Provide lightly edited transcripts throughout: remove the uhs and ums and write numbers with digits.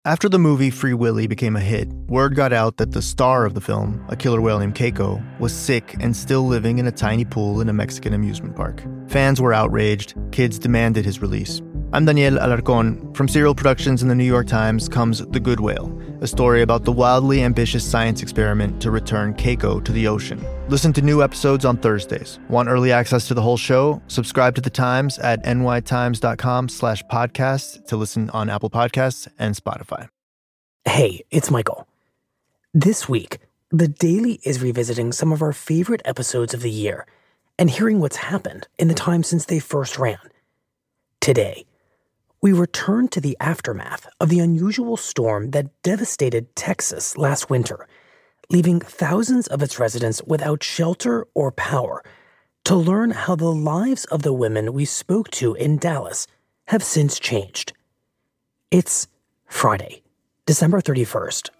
After the movie Free Willy became a hit, word got out that the star of the film, a killer whale named Keiko, was sick and still living in a tiny pool in a Mexican amusement park. Fans were outraged. Kids demanded his release. I'm Daniel Alarcón. From Serial Productions and the New York Times comes The Good Whale, a story about the wildly ambitious science experiment to return Keiko to the ocean. Listen to new episodes on Thursdays. Want early access to the whole show? Subscribe to The Times at nytimes.com/podcast to listen on Apple Podcasts and Spotify. Hey, it's Michael. This week, The Daily is revisiting some of our favorite episodes of the year and hearing what's happened in the time since they first ran. Today, we return to the aftermath of the unusual storm that devastated Texas last winter, leaving thousands of its residents without shelter or power, to learn how the lives of the women we spoke to in Dallas have since changed. It's Friday, December 31st.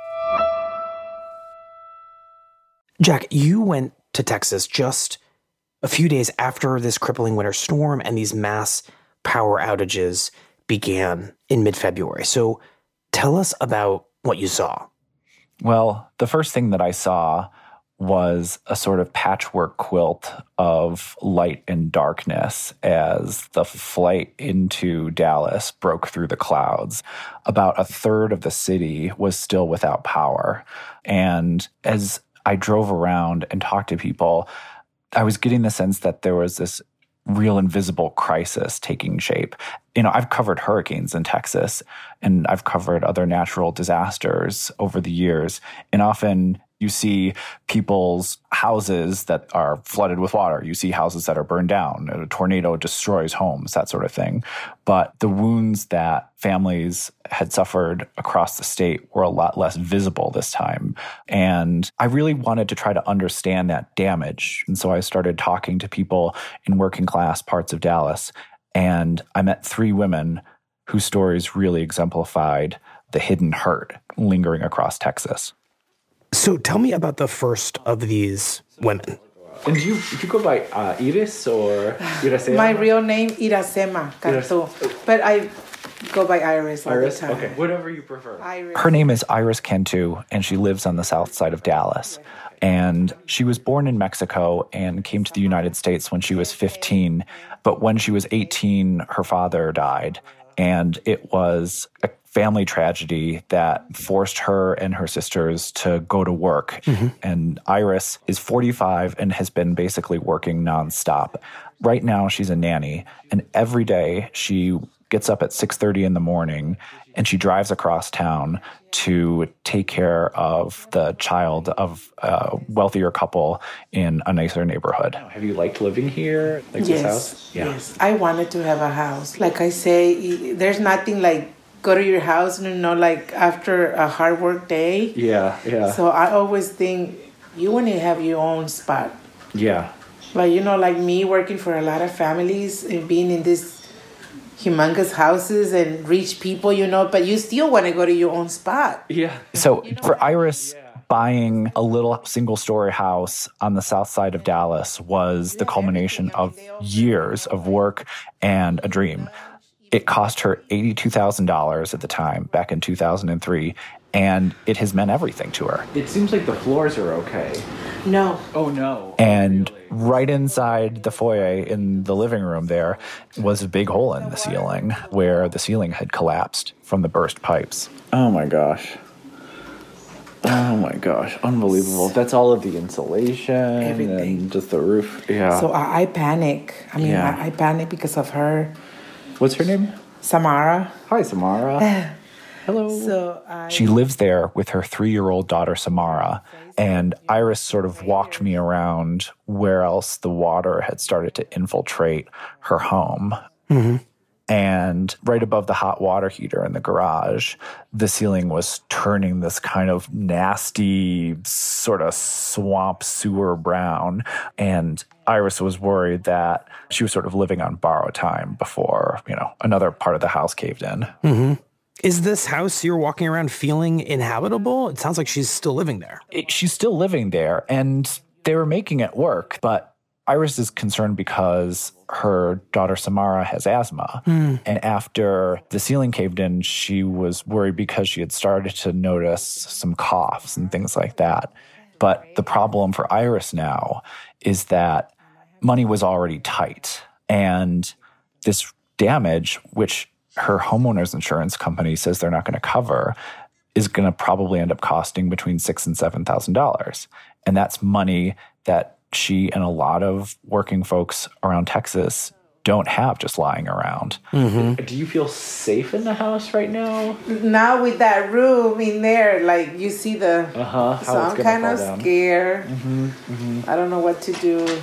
Jack, you went to Texas just a few days after this crippling winter storm and these mass power outages began in mid-February. So tell us about what you saw. Well, the first thing that I saw was a sort of patchwork quilt of light and darkness as the flight into Dallas broke through the clouds. About a third of the city was still without power. And as I drove around and talked to people, I was getting the sense that there was this real invisible crisis taking shape. You know, I've covered hurricanes in Texas, and I've covered other natural disasters over the years, and often you see people's houses that are flooded with water. You see houses that are burned down. A tornado destroys homes, that sort of thing. But the wounds that families had suffered across the state were a lot less visible this time. And I really wanted to try to understand that damage. And so I started talking to people in working class parts of Dallas. And I met 3 women whose stories really exemplified the hidden hurt lingering across Texas. So tell me about the first of these women. And do you go by Iris or Iracema? My real name, Iracema Cantu. But I go by Iris all the time. Okay, whatever you prefer. Iris. Her name is Iris Cantu, and she lives on the south side of Dallas. And she was born in Mexico and came to the United States when she was 15. But when she was 18, her father died. And it was a family tragedy that forced her and her sisters to go to work. Mm-hmm. And Iris is 45 and has been basically working nonstop. Right now, she's a nanny. And every day she gets up at 6:30 in the morning and she drives across town to take care of the child of a wealthier couple in a nicer neighborhood. Have you liked living here? Like yes, this house? Yeah. Yes. I wanted to have a house. Like I say, there's nothing like go to your house, like after a hard work day. Yeah, yeah. So I always think you want to have your own spot. Yeah. But, like me working for a lot of families and being in these humongous houses and rich people, but you still want to go to your own spot. Yeah. So for Iris, buying a little single-story house on the south side of Dallas was the culmination of years of work and a dream. It cost her $82,000 at the time, back in 2003, and it has meant everything to her. It seems like the floors are okay. No. Oh, no. And right inside the foyer in the living room there was a big hole in the ceiling where the ceiling had collapsed from the burst pipes. Oh, my gosh. Oh, my gosh. Unbelievable. That's all of the insulation everything. And just the roof. Yeah. So I panic. I panic because of her. What's her name? Samara. Hi, Samara. Hello. She lives there with her 3-year-old daughter, Samara, and Iris sort of walked me around where else the water had started to infiltrate her home. Mm-hmm. And right above the hot water heater in the garage, the ceiling was turning this kind of nasty sort of swamp sewer brown. And Iris was worried that she was sort of living on borrowed time before, another part of the house caved in. Mm-hmm. Is this house you're walking around feeling inhabitable? It sounds like she's still living there. She's still living there, and they were making it work, but Iris is concerned because her daughter Samara has asthma. And after the ceiling caved in, she was worried because she had started to notice some coughs and things like that. But the problem for Iris now is that money was already tight. And this damage, which her homeowner's insurance company says they're not going to cover, is going to probably end up costing between $6,000 and $7,000. And that's money that she and a lot of working folks around Texas don't have just lying around. Do you feel safe in the house right now? Now with that room in there, like you see the, so I'm kind of scared. I don't know what to do.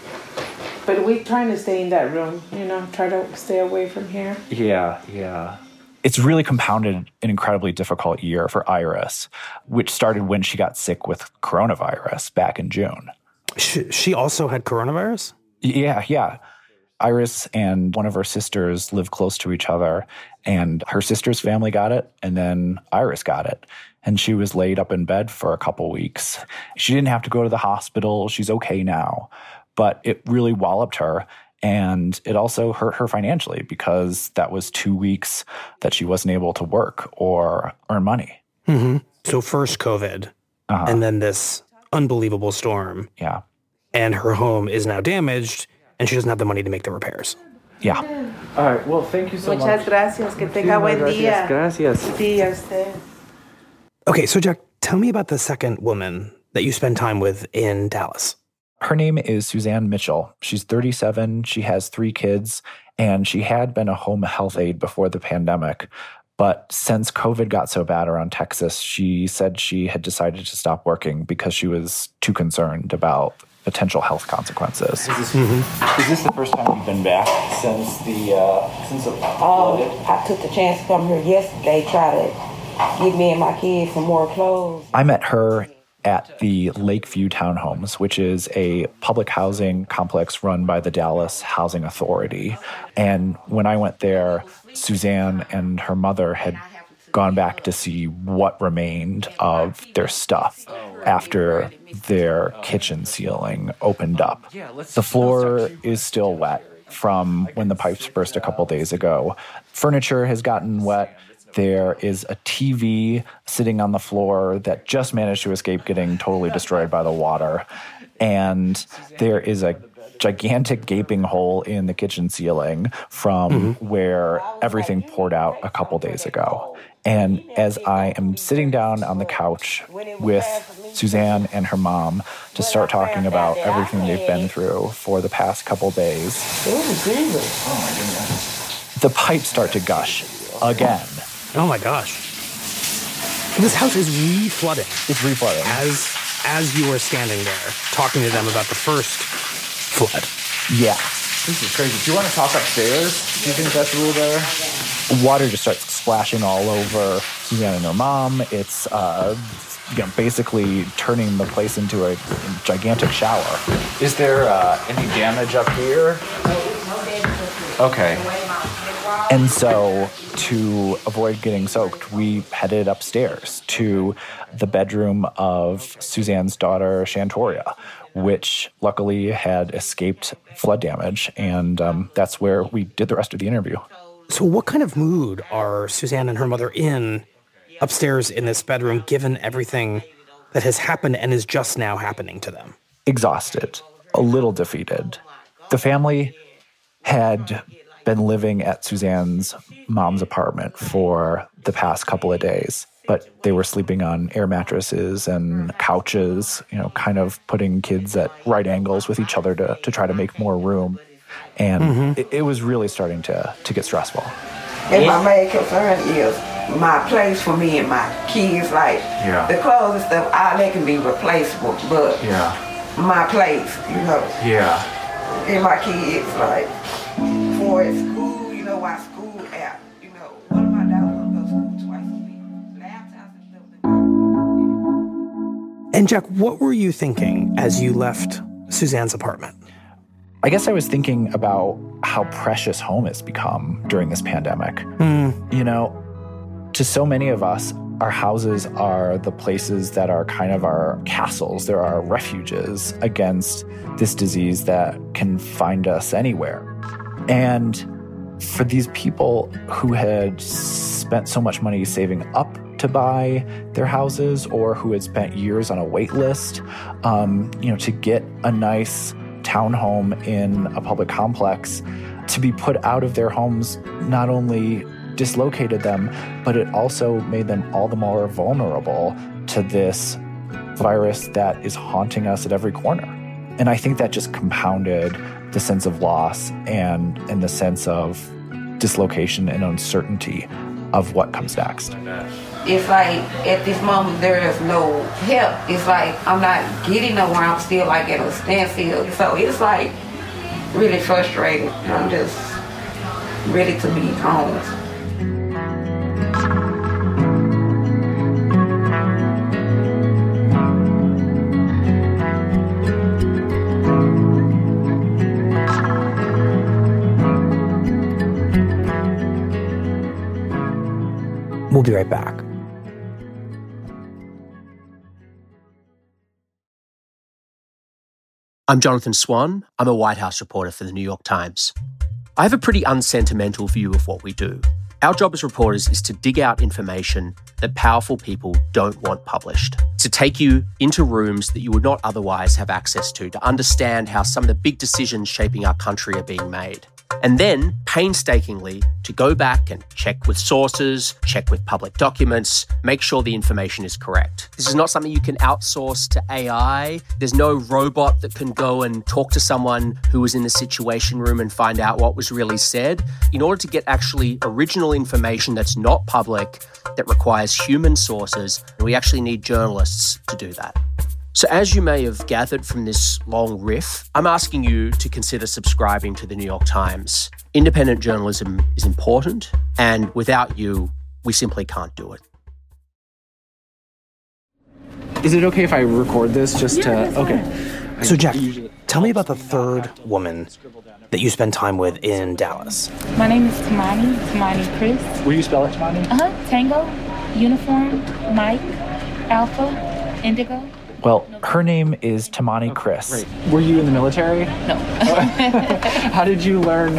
But we're trying to stay in that room, try to stay away from here. Yeah. It's really compounded an incredibly difficult year for Iris, which started when she got sick with coronavirus back in June. She also had coronavirus? Yeah. Iris and one of her sisters live close to each other, and her sister's family got it, and then Iris got it. And she was laid up in bed for a couple weeks. She didn't have to go to the hospital. She's okay now. But it really walloped her, and it also hurt her financially because that was 2 weeks that she wasn't able to work or earn money. So first COVID, and then this unbelievable storm. Yeah. And her home is now damaged, and she doesn't have the money to make the repairs. Yeah. All right. Well, thank you so much. Muchas gracias. Que tenga buen día. Gracias. Sí, a usted. Okay, so Jack, tell me about the second woman that you spend time with in Dallas. Her name is Suzanne Mitchell. She's 37. She has 3 kids, and she had been a home health aide before the pandemic. But since COVID got so bad around Texas, she said she had decided to stop working because she was too concerned about potential health consequences. Is this the first time you've been back since the flood? I took the chance to come here yesterday, try to give me and my kids some more clothes. I met her at the Lakeview Townhomes, which is a public housing complex run by the Dallas Housing Authority. And when I went there, Suzanne and her mother had gone back to see what remained of their stuff after their kitchen ceiling opened up. The floor is still wet from when the pipes burst a couple days ago. Furniture has gotten wet. There is a TV sitting on the floor that just managed to escape getting totally destroyed by the water. And there is a gigantic gaping hole in the kitchen ceiling from where everything poured out a couple days ago. And as I am sitting down on the couch with Suzanne and her mom to start talking about everything they've been through for the past couple days, the pipes start to gush again. Oh my gosh. This house is re-flooding. It's re-flooding. As you were standing there talking to them about the first flood. Yeah. This is crazy. Do you want to talk upstairs? Do you think that's a little better? Water just starts splashing all over Suzanne and her mom. It's basically turning the place into a gigantic shower. Is there any damage up here? Okay. And so to avoid getting soaked, we headed upstairs to the bedroom of Suzanne's daughter, Shantoria, which luckily had escaped flood damage. And that's where we did the rest of the interview. So what kind of mood are Suzanne and her mother in upstairs in this bedroom, given everything that has happened and is just now happening to them? Exhausted, a little defeated. The family had been living at Suzanne's mom's apartment for the past couple of days, but they were sleeping on air mattresses and couches, kind of putting kids at right angles with each other to try to make more room. And it was really starting to get stressful. And my main concern is my place for me and my kids. Like, the clothes and stuff, all that can be replaceable, but my place, and my kids, like, for school, why school at, one of my daughters goes to school twice a week, laptops and stuff. And Jack, what were you thinking as you left Suzanne's apartment? I guess I was thinking about how precious home has become during this pandemic. To so many of us, Our houses are the places that are kind of our castles. They're our refuges against this disease that can find us anywhere. And for these people who had spent so much money saving up to buy their houses, or who had spent years on a wait list, to get a nice townhome in a public complex, to be put out of their homes not only dislocated them, but it also made them all the more vulnerable to this virus that is haunting us at every corner. And I think that just compounded the sense of loss and the sense of dislocation and uncertainty of what comes next. It's like at this moment there is no help. It's like I'm not getting nowhere. I'm still like at a standstill. So it's like really frustrating. I'm just ready to be home. We'll be right back. I'm Jonathan Swan. I'm a White House reporter for the New York Times. I have a pretty unsentimental view of what we do. Our job as reporters is to dig out information that powerful people don't want published, to take you into rooms that you would not otherwise have access to understand how some of the big decisions shaping our country are being made. And then, painstakingly, to go back and check with sources, check with public documents, make sure the information is correct. This is not something you can outsource to AI. There's no robot that can go and talk to someone who was in the Situation Room and find out what was really said. In order to get actually original information that's not public, that requires human sources, we actually need journalists to do that. So as you may have gathered from this long riff, I'm asking you to consider subscribing to the New York Times. Independent journalism is important, and without you, we simply can't do it. Is it okay if I record this just to... Okay. So Jack, tell me about the third woman that you spend time with in Dallas. My name is Tamani Chris. Will you spell it, Tamani? Tango, Uniform, Mike, Alpha, Indigo. Well, her name is Tamani Chris. Right. Were you in the military? No. How did you learn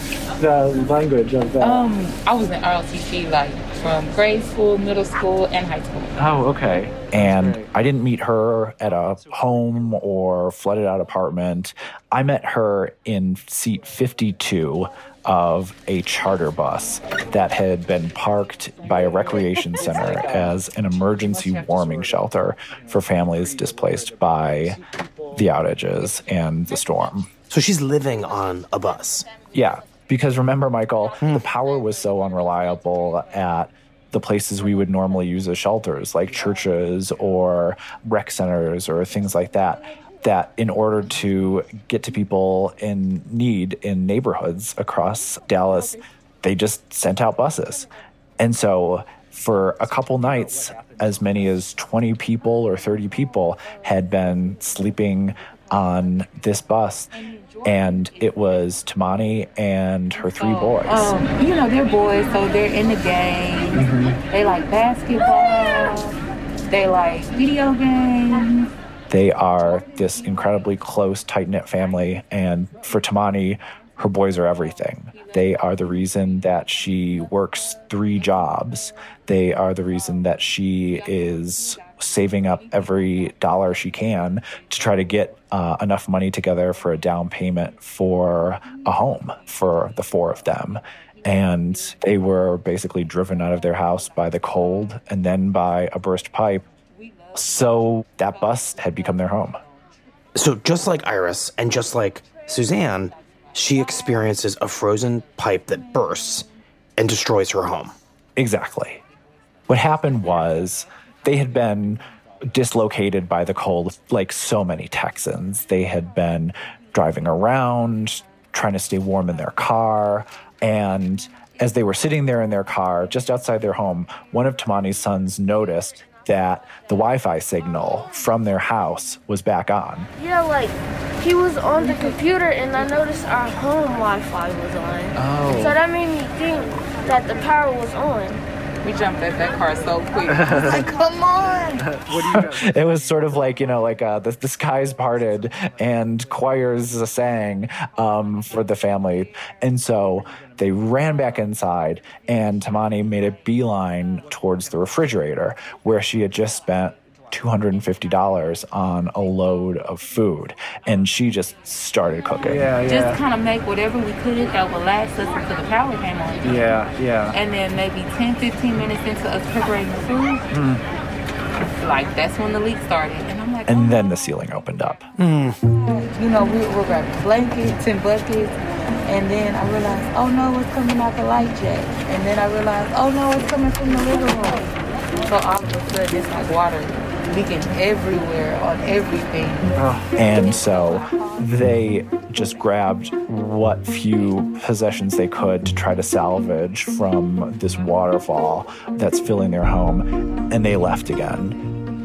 the language of that? I was in ROTC, from grade school, middle school, and high school. Oh, okay. And I didn't meet her at a home or flooded out apartment. I met her in seat 52 of a charter bus that had been parked by a recreation center as an emergency warming shelter for families displaced by the outages and the storm. So she's living on a bus. Yeah, because remember, Michael, the power was so unreliable at the places we would normally use as shelters, like churches or rec centers or things like that, that in order to get to people in need in neighborhoods across Dallas, they just sent out buses. And so for a couple nights, as many as 20 people or 30 people had been sleeping on this bus. And it was Tamani and her three boys. They're boys, so they're in the game. Mm-hmm. They like basketball. They like video games. They are this incredibly close, tight-knit family. And for Tamani, her boys are everything. They are the reason that she works 3 jobs. They are the reason that she is saving up every dollar she can to try to get enough money together for a down payment for a home for the 4 of them. And they were basically driven out of their house by the cold and then by a burst pipe. So that bus had become their home. So just like Iris and just like Suzanne, she experiences a frozen pipe that bursts and destroys her home. Exactly. What happened was they had been dislocated by the cold like so many Texans. They had been driving around, trying to stay warm in their car. And as they were sitting there in their car, just outside their home, one of Tamani's sons noticed that the Wi-Fi signal from their house was back on. Yeah, he was on the computer and I noticed our home Wi-Fi was on. Oh. So that made me think that the power was on. We jumped at that car so quick. I was like, come on. What do you know? It was sort of like, the skies parted and choirs sang for the family. And so they ran back inside, and Tamani made a beeline towards the refrigerator where she had just spent $250 on a load of food, and she just started cooking. Just kind of make whatever we could that would last us until the power came on. And then maybe 10, 15 minutes into us preparing the food, that's when the leak started. And I'm like, and then the ceiling opened up. We're grabbing blankets and buckets, and then I realized, oh no, it's coming out the light jet. And then I realized, oh no, it's coming from the living room. So all of a sudden, it's like water leaking everywhere on everything. And so they just grabbed what few possessions they could to try to salvage from this waterfall that's filling their home, and they left again.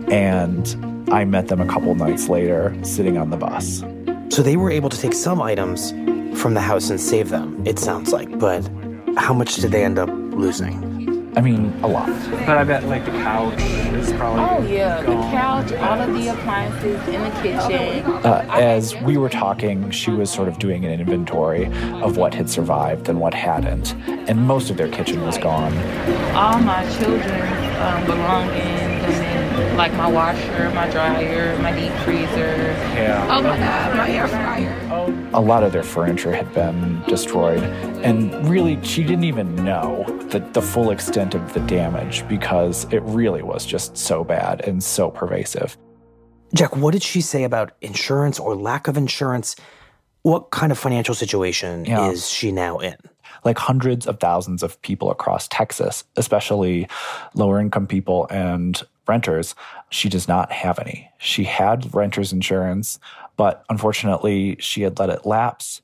And I met them a couple nights later sitting on the bus. So they were able to take some items from the house and save them, it sounds like, but how much did they end up losing? I mean, a lot. But I bet, the couch is probably gone. The couch, all of the appliances in the kitchen. As we were talking, she was sort of doing an inventory of what had survived and what hadn't, and most of their kitchen was gone. All my children's belongings, and then, my washer, my dryer, my deep freezer. Oh my God, my air fryer. A lot of their furniture had been destroyed, and really, she didn't even know the full extent of the damage because it really was just so bad and so pervasive. Jack, what did she say about insurance or lack of insurance? What kind of financial situation is she now in? Hundreds of thousands of people across Texas, especially lower-income people and renters, she does not have any. She had renter's insurance, but unfortunately, she had let it lapse.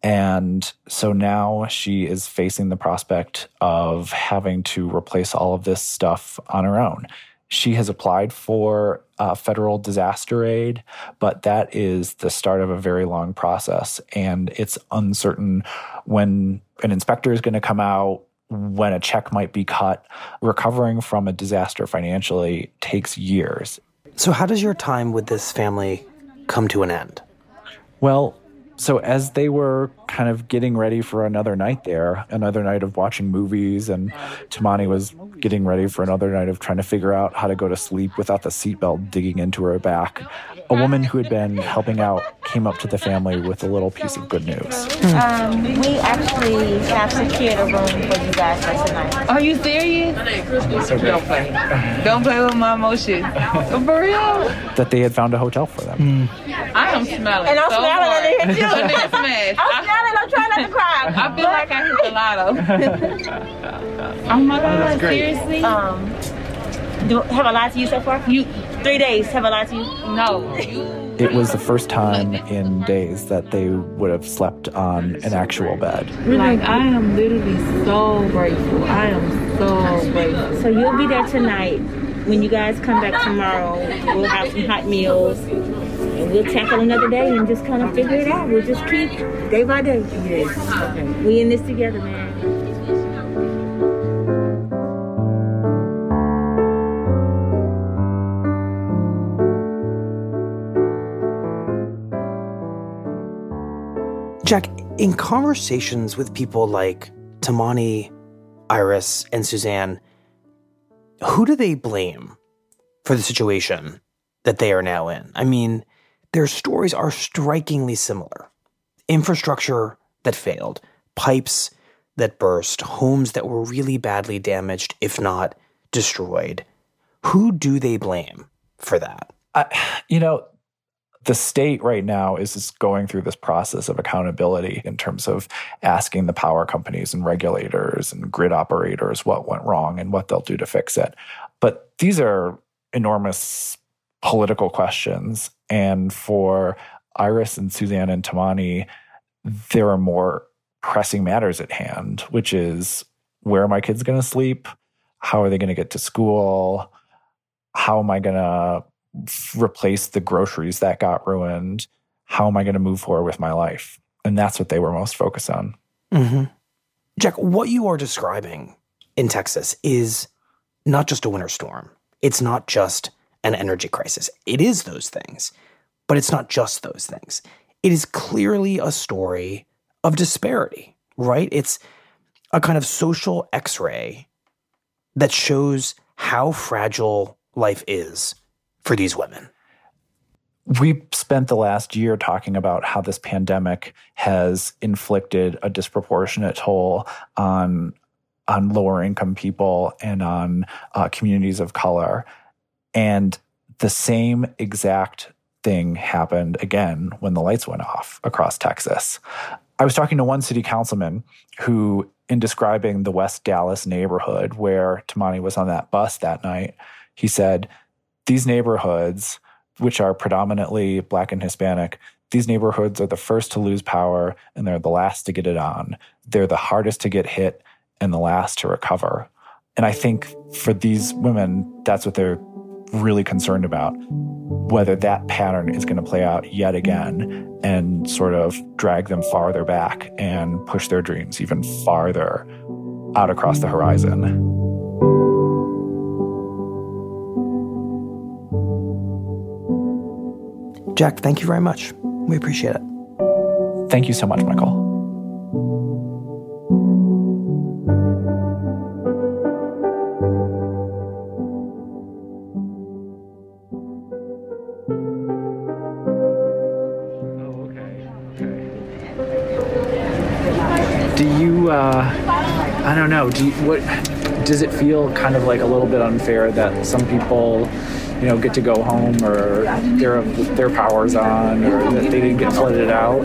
And so now she is facing the prospect of having to replace all of this stuff on her own. She has applied for federal disaster aid, but that is the start of a very long process. And it's uncertain when an inspector is going to come out, when a check might be cut. Recovering from a disaster financially takes years. So how does your time with this family come to an end? Well, so as they were kind of getting ready for another night there, another night of watching movies, and Tamani was getting ready for another night of trying to figure out how to go to sleep without the seatbelt digging into her back, a woman who had been helping out came up to the family with a little piece of good news. We actually have secured a room for you guys for tonight. Are you serious? Don't play. Don't play with my emotions. For real? That they had found a hotel for them. I am smelling. And I'm so smelling hard. under here too. I'm smelling. I'm trying not to cry. I feel like I hit the lotto. Oh my God, seriously? Have I lied to you so far? 3 days, have I lied to you? No. It was the first time in days that they would have slept on an actual bed. I am literally so grateful. I am so grateful. So you'll be there tonight. When you guys come back tomorrow, we'll have some hot meals. And we'll tackle another day and just kind of figure it out. We'll just keep day by day. Yes. Okay. We in this together, man. Jack, in conversations with people like Tamani, Iris, and Suzanne, who do they blame for the situation that they are now in? I mean, their stories are strikingly similar. Infrastructure that failed, pipes that burst, homes that were really badly damaged, if not destroyed. Who do they blame for that? The state right now is just going through this process of accountability in terms of asking the power companies and regulators and grid operators what went wrong and what they'll do to fix it. But these are enormous political questions. And for Iris and Suzanne and Tamani, there are more pressing matters at hand, which is, where are my kids going to sleep? How are they going to get to school? How am I going to replace the groceries that got ruined? How am I going to move forward with my life? And that's what they were most focused on. Mm-hmm. Jack, what you are describing in Texas is not just a winter storm. It's not just an energy crisis. It is those things, but it's not just those things. It is clearly a story of disparity, right? It's a kind of social X-ray that shows how fragile life is for these women. We spent the last year talking about how this pandemic has inflicted a disproportionate toll on lower income people and on communities of color. And the same exact thing happened again when the lights went off across Texas. I was talking to one city councilman who, in describing the West Dallas neighborhood where Tamani was on that bus that night, he said, these neighborhoods, which are predominantly Black and Hispanic, these neighborhoods are the first to lose power and they're the last to get it on. They're the hardest to get hit and the last to recover. And I think for these women, that's what they're really concerned about, whether that pattern is going to play out yet again and sort of drag them farther back and push their dreams even farther out across the horizon. Jack, thank you very much. We appreciate it. Thank you so much, Michael. I don't know. Does it feel kind of like a little bit unfair that some people, get to go home or their power's on or that they didn't get flooded out?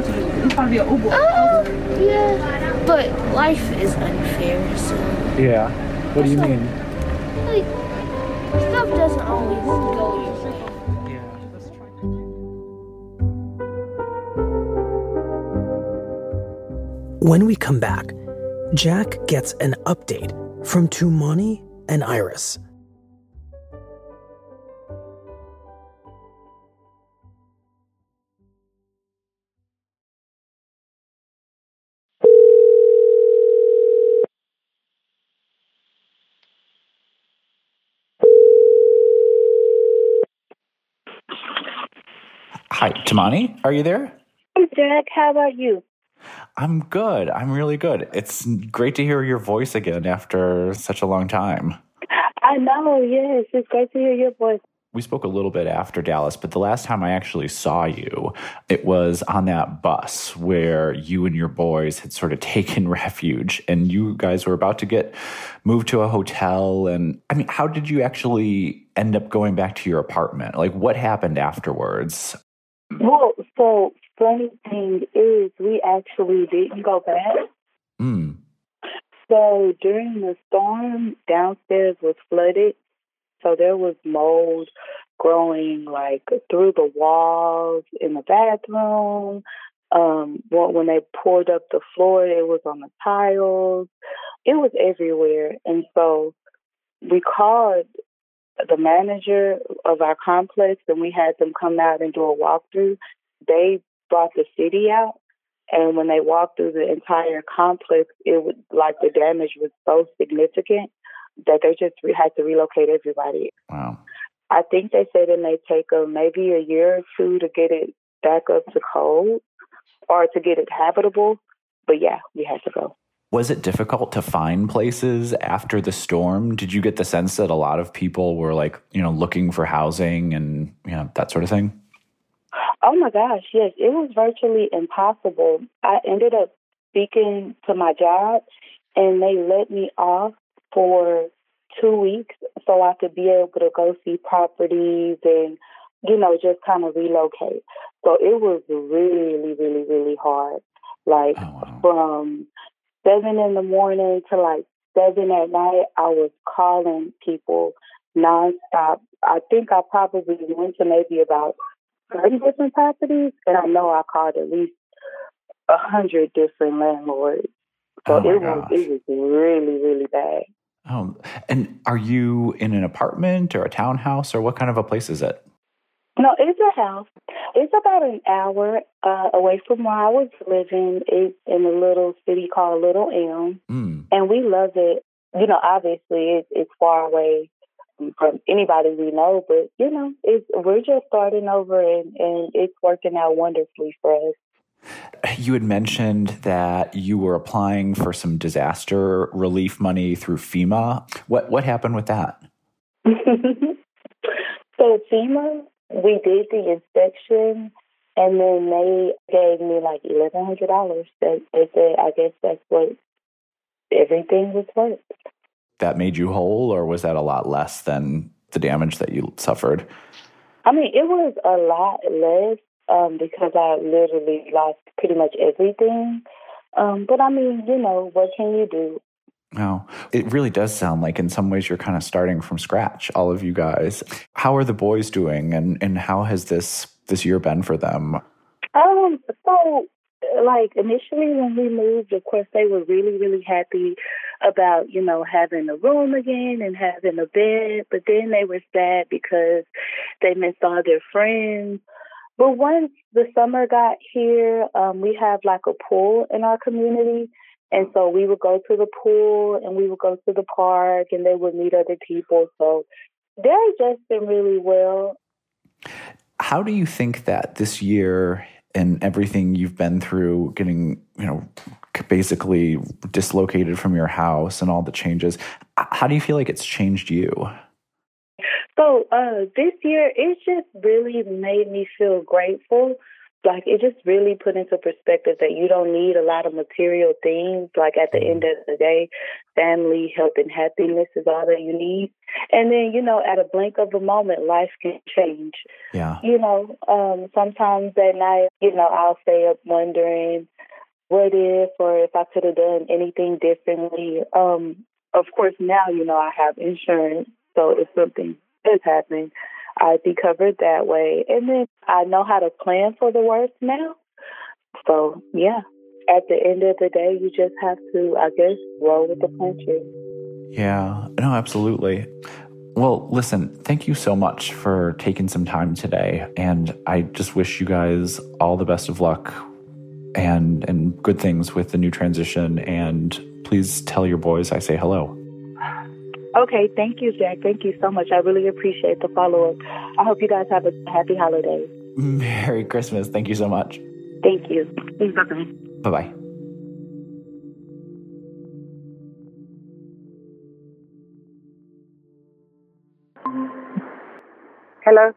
Yeah, but life is unfair, so. Yeah. What do you mean? Like, stuff doesn't always go your way. When we come back, Jack gets an update from Tumani and Iris. Hi, Tamani, are you there? Hey, Jack, how about you? I'm good. I'm really good. It's great to hear your voice again after such a long time. I know, yes. It's great to hear your voice. We spoke a little bit after Dallas, but the last time I actually saw you, it was on that bus where you and your boys had sort of taken refuge and you guys were about to get moved to a hotel. And I mean, how did you actually end up going back to your apartment? Like, what happened afterwards? Well, so funny thing is we actually didn't go back. So during the storm, downstairs was flooded. So there was mold growing like through the walls in the bathroom. When they poured up the floor, it was on the tiles. It was everywhere. And so we called the manager of our complex and we had them come out and do a walkthrough. They brought the city out. And when they walked through the entire complex, it was like the damage was so significant that they just had to relocate everybody. Wow. I think they said it may take maybe a year or two to get it back up to code or to get it habitable. But yeah, we had to go. Was it difficult to find places after the storm? Did you get the sense that a lot of people were looking for housing and, that sort of thing? Oh my gosh, yes. It was virtually impossible. I ended up speaking to my job and they let me off for 2 weeks so I could be able to go see properties and, just kind of relocate. So it was really, really, really hard. Like from 7 in the morning to like 7 at night, I was calling people nonstop. I think I probably went to maybe about 30 different properties, and I know I called at least 100 different landlords. So it was really, really bad. Oh, and are you in an apartment or a townhouse, or what kind of a place is it? No, it's a house. It's about an hour away from where I was living. It's in a little city called Little Elm, and we love it. Obviously it's far away from anybody we know, but we're just starting over, and it's working out wonderfully for us. You had mentioned that you were applying for some disaster relief money through FEMA. What happened with that? So FEMA, we did the inspection, and then they gave me like $1,100. They said, I guess that's what everything was worth. That made you whole, or was that a lot less than the damage that you suffered? I mean, it was a lot less because I literally lost pretty much everything. But I mean, what can you do? Oh, it really does sound like in some ways you're kind of starting from scratch, all of you guys. How are the boys doing, and how has this year been for them? So, like, initially when we moved, of course, they were really, really happy about, having a room again and having a bed. But then they were sad because they missed all their friends. But once the summer got here, we have like a pool in our community. And so we would go to the pool and we would go to the park and they would meet other people. So they're adjusting really well. How do you think that this year and everything you've been through, getting, basically dislocated from your house and all the changes, how do you feel like it's changed you? So this year, it just really made me feel grateful. Like, it just really put into perspective that you don't need a lot of material things. Like, at the end of the day, family, health, and happiness is all that you need. And then, at a blink of a moment, life can change. Yeah. Sometimes at night, I'll stay up wondering what if, or if I could have done anything differently. Of course, now, I have insurance. So if something is happening, I'd be covered that way. And then I know how to plan for the worst now. So, yeah, at the end of the day, you just have to, I guess, roll with the punches. Yeah, no, absolutely. Well, listen, thank you so much for taking some time today. And I just wish you guys all the best of luck and good things with the new transition. And please tell your boys I say hello. Okay, thank you, Jack. Thank you so much. I really appreciate the follow-up. I hope you guys have a happy holiday. Merry Christmas. Thank you so much. Thank you. Bye-bye. Bye-bye. Hello?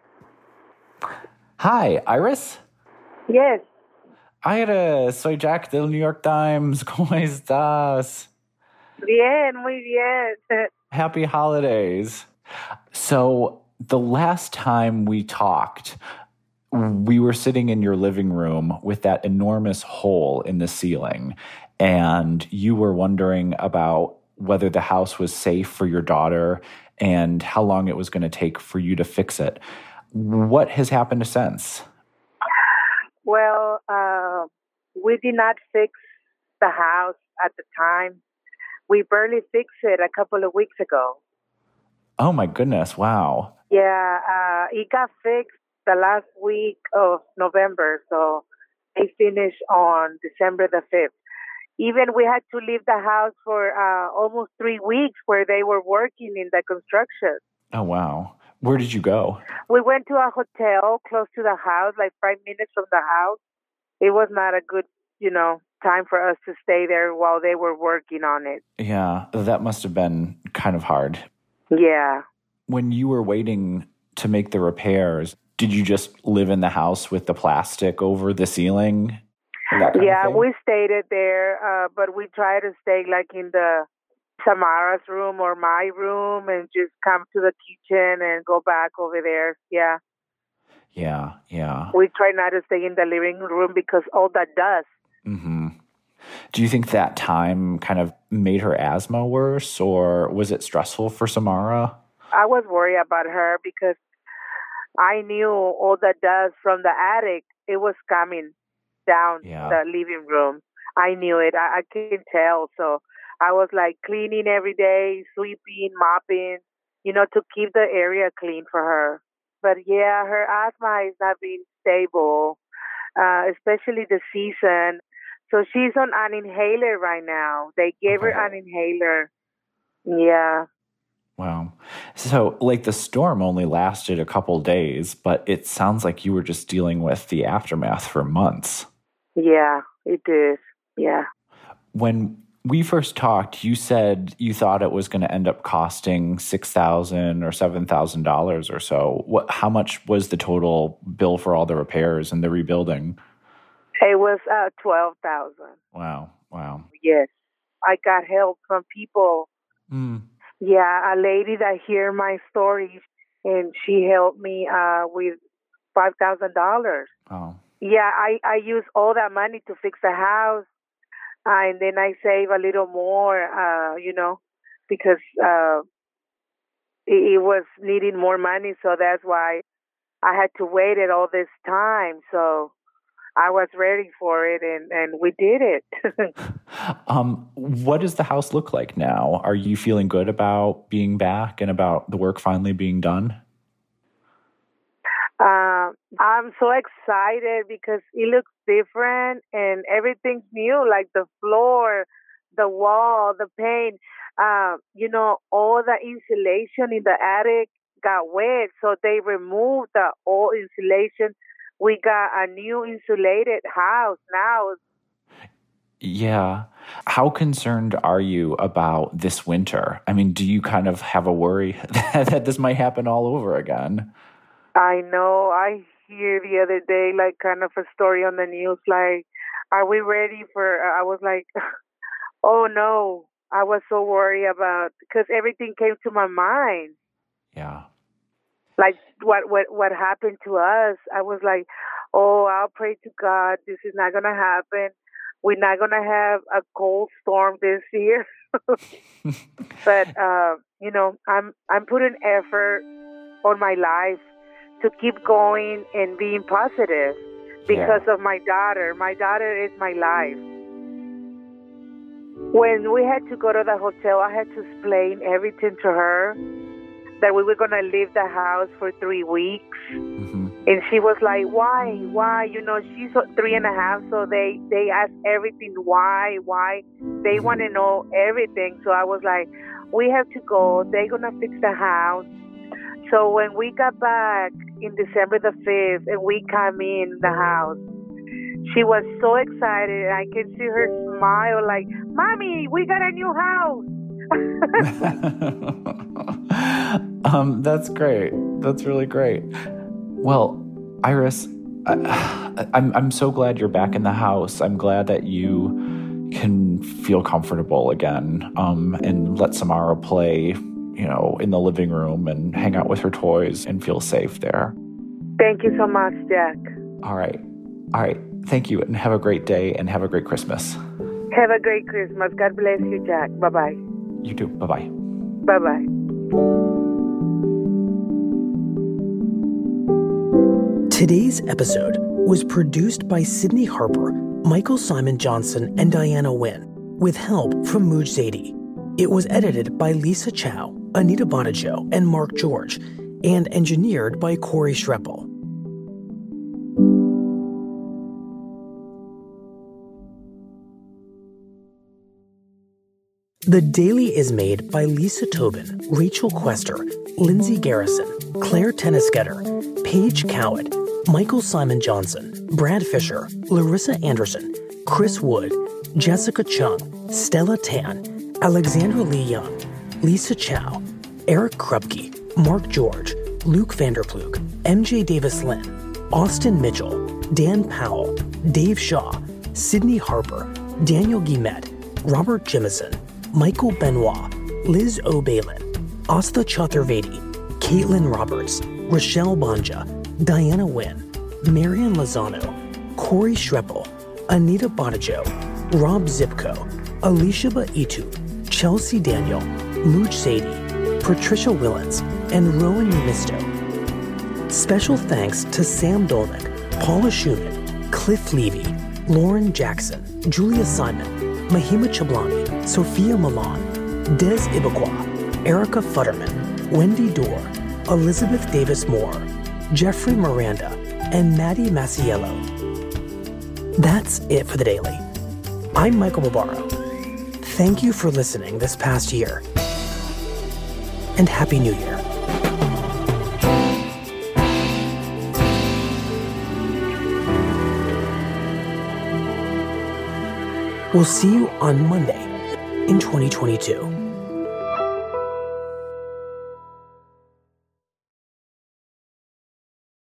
Hi, Iris? Yes. Iris, soy Jack del New York Times. ¿Cómo estás? Bien, muy bien. Happy holidays. So the last time we talked, we were sitting in your living room with that enormous hole in the ceiling, and you were wondering about whether the house was safe for your daughter and how long it was going to take for you to fix it. What has happened since? Well, we did not fix the house at the time. We barely fixed it a couple of weeks ago. Oh, my goodness. Wow. Yeah, it got fixed the last week of November, so they finished on December the 5th. Even we had to leave the house for almost 3 weeks where they were working in the construction. Oh, wow. Where did you go? We went to a hotel close to the house, like 5 minutes from the house. It was not a good, time for us to stay there while they were working on it. Yeah, that must have been kind of hard. Yeah. When you were waiting to make the repairs, did you just live in the house with the plastic over the ceiling? Yeah, we stayed there, but we tried to stay like in the Samara's room or my room and just come to the kitchen and go back over there. Yeah. Yeah. We try not to stay in the living room because all that dust. Mm-hmm. Do you think that time kind of made her asthma worse, or was it stressful for Samara? I was worried about her because I knew all the dust from the attic, it was coming down the living room. I knew it. I can tell. So I was like cleaning every day, sweeping, mopping, to keep the area clean for her. But yeah, her asthma is not being stable, especially the season. So she's on an inhaler right now. They gave her an inhaler. Yeah. Wow. So, like, the storm only lasted a couple days, but it sounds like you were just dealing with the aftermath for months. Yeah, it did. Yeah. When we first talked, you said you thought it was going to end up costing $6,000 or $7,000 or so. How much was the total bill for all the repairs and the rebuilding? It was $12,000. Wow. Yes. I got help from people. Yeah, a lady that hear my stories, and she helped me with $5,000. Oh. Yeah, I use all that money to fix the house, and then I save a little more, because it was needing more money, so that's why I had to wait it all this time. So I was ready for it, and we did it. What does the house look like now? Are you feeling good about being back and about the work finally being done? I'm so excited because it looks different and everything's new, like the floor, the wall, the paint. All the insulation in the attic got wet, so they removed the old insulation. We got a new insulated house now. Yeah. How concerned are you about this winter? I mean, do you kind of have a worry that this might happen all over again? I know. I hear the other day, like, kind of a story on the news, like, are we ready for, I was like, oh no. I was so worried about, because everything came to my mind. Yeah. Like what happened to us. I was like, oh, I'll pray to God. This is not going to happen. We're not going to have a cold storm this year. But, I'm putting effort on my life to keep going and being positive because of my daughter. My daughter is my life. When we had to go to the hotel, I had to explain everything to her, that we were going to leave the house for 3 weeks. Mm-hmm. And she was like, why? She's 3.5, so they ask everything, why? They want to know everything. So I was like, we have to go. They're going to fix the house. So when we got back in December the 5th and we come in the house, she was so excited. I can see her smile like, Mommy, we got a new house. That's great. That's really great. Well, Iris, I'm so glad you're back in the house. I'm glad that you can feel comfortable again, and let Samara play, in the living room and hang out with her toys and feel safe there. Thank you so much, Jack. All right. Thank you, and have a great day, and have a great Christmas. Have a great Christmas. God bless you, Jack. Bye-bye. You too. Bye-bye. Bye-bye. Today's episode was produced by Sydney Harper, Michael Simon Johnson, and Diana Nguyen, with help from Mooj Zadie. It was edited by Lisa Chow, Anita Bonajo, and Mark George, and engineered by Corey Schreppel. The Daily is made by Lisa Tobin, Rachel Quester, Lindsay Garrison, Claire Tennisgetter, Paige Cowett, Michael Simon Johnson, Brad Fisher, Larissa Anderson, Chris Wood, Jessica Chung, Stella Tan, Alexandra Lee Young, Lisa Chow, Eric Krupke, Mark George, Luke Vanderploeg, MJ Davis-Lynn, Austin Mitchell, Dan Powell, Dave Shaw, Sydney Harper, Daniel Guillemette, Robert Jimison, Michael Benoit, Liz O'Balin, Astha Chaturvedi, Caitlin Roberts, Rochelle Banja, Diana Nguyen, Marian Lozano, Corey Schreppel, Anita Bonajo, Rob Zipko, Alicia Baitu, Chelsea Daniel, Mooj Zadie, Patricia Willens, and Rowan Unisto. Special thanks to Sam Dolnick, Paula Schumann, Cliff Levy, Lauren Jackson, Julia Simon, Mahima Chablani, Sophia Milan, Des Ibaqua, Erica Futterman, Wendy Dorr, Elizabeth Davis-Moore, Jeffrey Miranda, and Maddie Masiello. That's it for The Daily. I'm Michael Barbaro. Thank you for listening this past year. and Happy New Year. We'll see you on Monday in 2022.